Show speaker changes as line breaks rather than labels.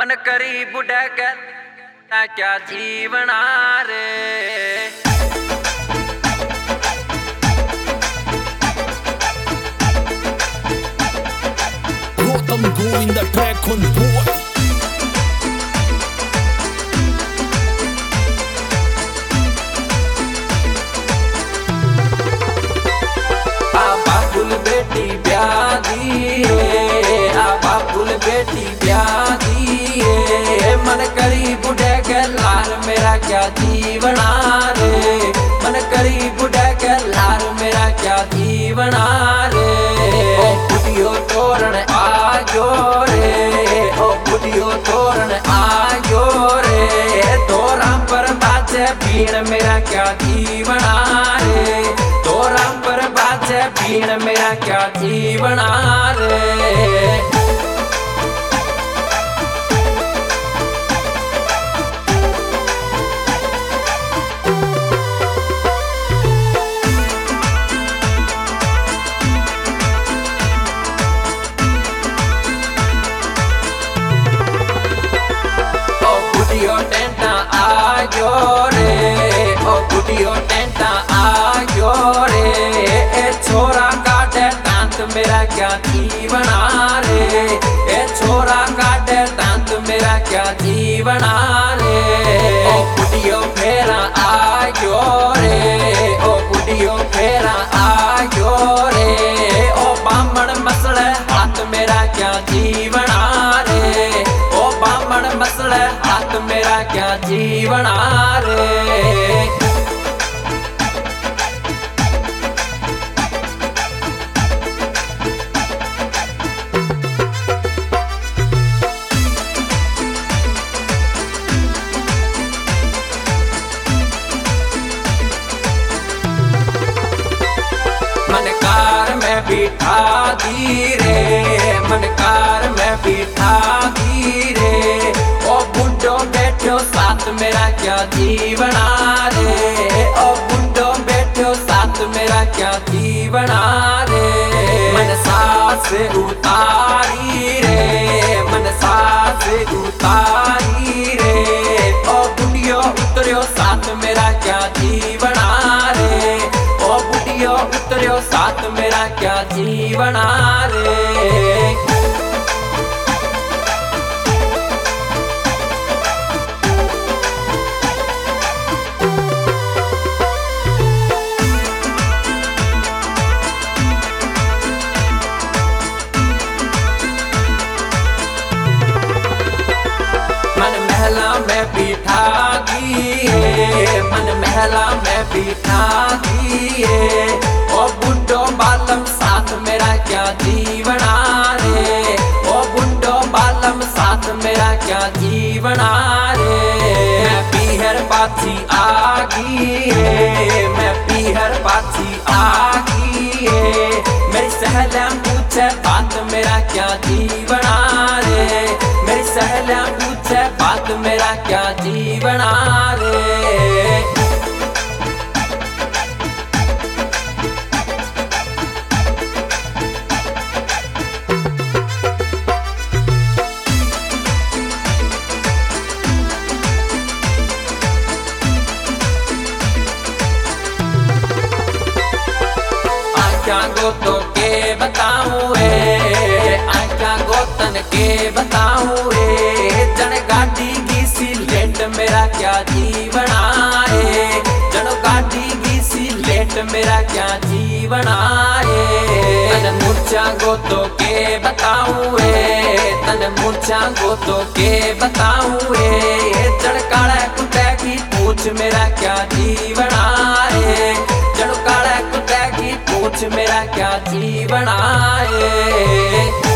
मन करी बुढ़ा कर क्या जीवना रे।
Gotham going the track on board.
आपा फुल बेटी ब्याह दिए, आपा फुल बेटी ब्याह दिए। मन करी बुढ़े के लाल मेरा क्या जीवना रे। मन करी बुढ़े के लाल मेरा क्या जीवना रे। ओ बुढ़ियो तोरण आजो रे, ओ बुढ़ियो तोरण आजो रे। तोरा पर बाजे भीड़ मेरा क्या जीवना रे। तोरा पर बाजे भीड़ मेरा क्या जीवना रे। टेंटा आयो रे, ओ बुढ़ियो टेंटा आयो रे। ए छोरा काटे दांत मेरा क्या जीवना रे। ए छोरा काटे दांत मेरा क्या जीवना रे। ओ बुढ़ियो फेरा आयो रे, ओ बुढ़ियो फेरा आयो रे। ओ बामण मसले हाथ मेरा क्या जीवना रे। ओ बामण मसले हाथ मेरा क्या जीवना रे। मनकार में बिठा दी रे, मनकार में बिठा दी रे। ओ बुढ़ो बैठो साथ मेरा क्या जीवना रे। ओ बुढ़ो बैठो साथ मेरा क्या जीवना रे। मन सास उतारी रे, मन सास उतारी रे। ओ बुढ़ियो उतरियो साथ मेरा क्या जीवना रे। ओ बुढ़ियो उतरियो साथ मेरा क्या जीवना रे। मन महला में बिठा दिए, मन महला में बिठा दिए। ओ बुढ़ो बालम साथ मेरा क्या जीवना रे। ओ बुढ़ो बालम साथ मेरा क्या जीवना रे। मैं पीहर पाछी आगी है, मैं पीहर पाछी आगी है। मेरी सहेलियां पूछे बात मेरा क्या जीवना रे। मेरी सहेलियां पूछे बात मेरा क्या जीवना रे। आख्या गोतो के बताऊं रे, आख्या गोतन के बताऊं रे। जन गाड़ी की सिलेट मेरा क्या जीवना रे। जन गाड़ी की सिलेट मेरा क्या जीवना रे। तन मूर्छा गोतो के बताऊं रे, तन मूर्छा गोतो के बताऊं रे। जन काला कुत्ते की पूछ मेरा क्या जीवना रे। जन काला कुत्ते की पूछ मेरा क्या जीवना रे।